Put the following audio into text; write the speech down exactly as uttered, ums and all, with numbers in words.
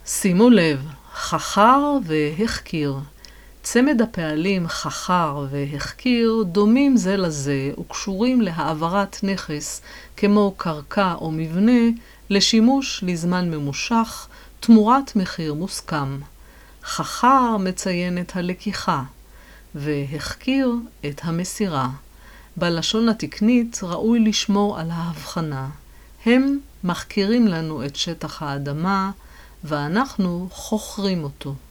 שימו לב, חכר והחכיר. צמד הפעלים חכר והחכיר דומים זה לזה וקשורים להעברת נכס כמו קרקע או מבנה לשימוש לזמן ממושך תמורת מחיר מוסכם. חכר מציין את הלקיחה והחכיר את המסירה. בלשון התקנית ראוי לשמור על ההבחנה. הם מחכירים לנו את שטח האדמה ואנחנו חוכרים אותו.